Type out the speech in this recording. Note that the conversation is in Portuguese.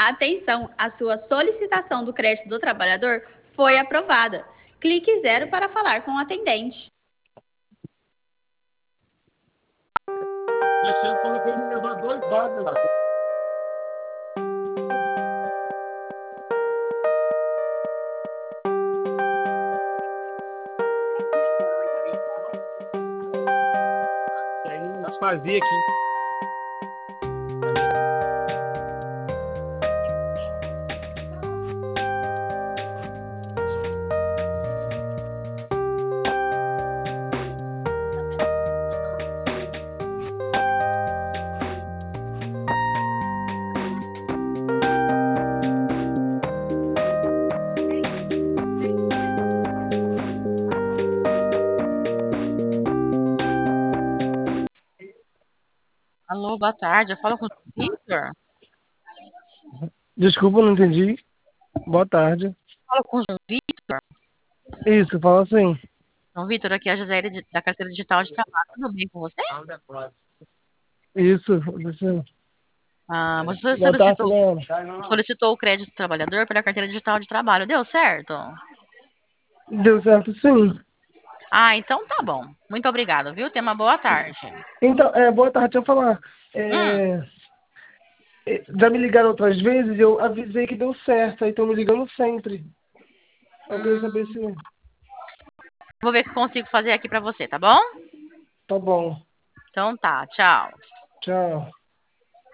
Atenção, a sua solicitação do crédito do trabalhador foi aprovada. Clique 0 para falar com o atendente. Esse ano eu falei que ele me levar 2 vagas lá. Tem as vazias aqui. Alô, boa tarde. Eu falo com o Vitor? Desculpa, não entendi. Boa tarde. Eu falo com o João Vitor? Isso, fala assim. João Vitor, aqui é a Gisele da Carteira Digital de Trabalho. Tudo bem com você? Isso. Você Boa tarde, Leandro. solicitou o crédito do trabalhador pela Carteira Digital de Trabalho. Deu certo? Deu certo, sim. Então tá bom. Muito obrigada, viu? Tenha uma boa tarde. Então, boa tarde, deixa eu falar. Já me ligaram outras vezes e eu avisei que deu certo, aí estão me ligando sempre. Eu queria saber se... Vou ver o que eu consigo fazer aqui pra você, tá bom? Tá bom. Então tá, tchau. Tchau.